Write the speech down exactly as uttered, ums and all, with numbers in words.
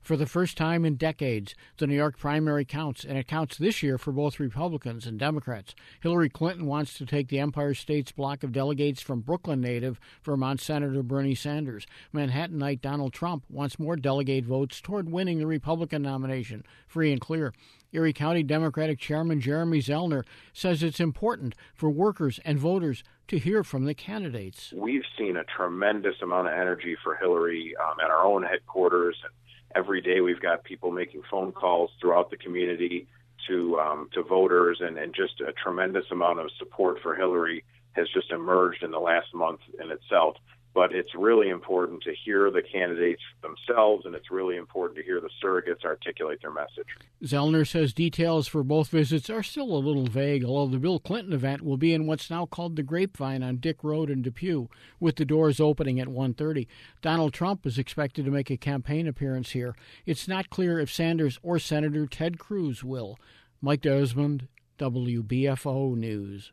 For the first time in decades, the New York primary counts, and it counts this year for both Republicans and Democrats. Hillary Clinton wants to take the Empire State's block of delegates from Brooklyn native Vermont Senator Bernie Sanders. Manhattanite Donald Trump wants more delegate votes toward winning the Republican nomination, free and clear. Erie County Democratic Chairman Jeremy Zellner says it's important for workers and voters to hear from the candidates. We've seen a tremendous amount of energy for Hillary um, at our own headquarters. Every day we've got people making phone calls throughout the community to um, to voters, and, and just a tremendous amount of support for Hillary has just emerged in the last month in itself. But it's really important to hear the candidates themselves, and it's really important to hear the surrogates articulate their message. Zellner says details for both visits are still a little vague, although the Bill Clinton event will be in what's now called the Grapevine on Dick Road in Depew, with the doors opening at one thirty. Donald Trump is expected to make a campaign appearance here. It's not clear if Sanders or Senator Ted Cruz will. Mike Desmond, W B F O News.